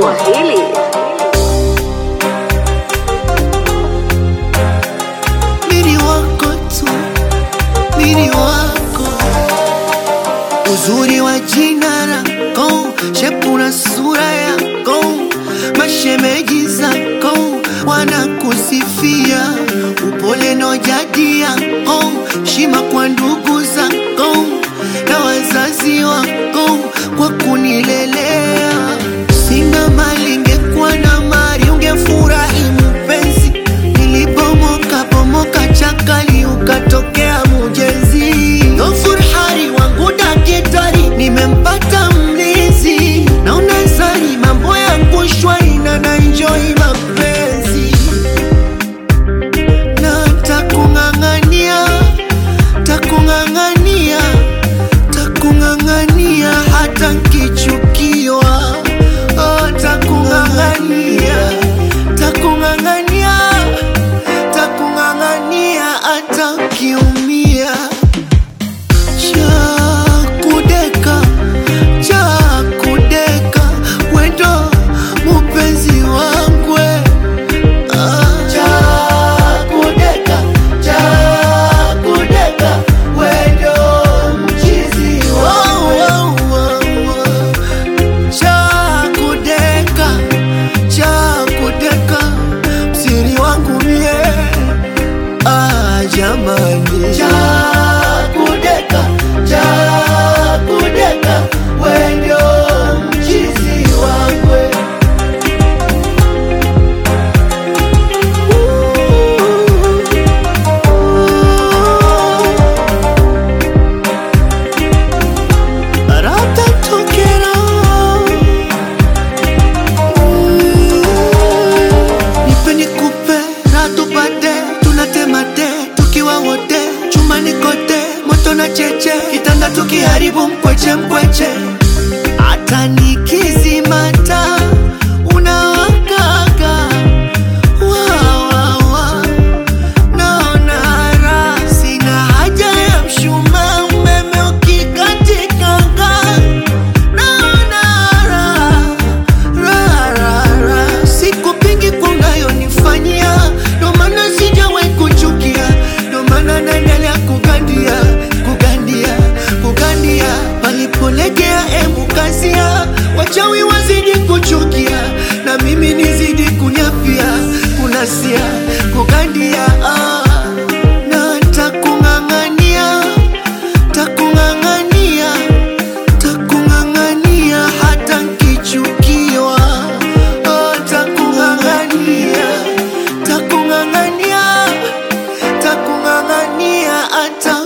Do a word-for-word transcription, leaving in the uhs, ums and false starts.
Swahili. Mimi wako tu, mimi wako. Uzuri wa jina lako, shepu na sura yako, mashemeji zako wanakusifia. Upole na jadi yako, heshima kwa ndugu zako na wazazi wako kwa kunilelea. Sina mali, ingekuwa na mali ungefurahi mpenzi. Nilipomoka pomoka chakali ukatokea mujezi. Gofurhari wangu dakitari, nimempata mlizi. Na unazari mambo yangu shwari na na enjoy mapenzi. Na takungangania, takungangania, takungangania hata nkichukiwa. Oh, takungangania, takungangania, takungangania hata nkiumia. Chakudeka, chakudeka, wendo mupenzi wangu. Ah. Chakudeka, chakudeka, wendo mchizi wangu. Chakudeka, chakudeka, msiri wangu mie. Ah, jamani. Chakudeka, chakudeka, wendo mchizi wangu. Rata tokera, nipe nikupe, ratu pate, tunatemate, tukiwa wote, chumani kote, moto na cheche, kitanda tukiharibu mkweche mkweche. Hata nikizimata, unawakaga, wa wa wa, naona raha. Sina haja ya mshumaa, umeme ukikatikanga, naona raha, raha, raha, raha. Sikupingi kwa unayonifanyia, ndo maana sijawahi kuchukia, ndo maana naendelea kugandia, kugandia, kugandia. Palipolegea emu kazia, wachawi wazidi kuchukia, na mimi nizidi kunyapia, kunasia, kugandia. Ah. Na takungangania, takungangania, takungangania hata nkichukiwa. Oh, takungangania, takungangania, takungangania hata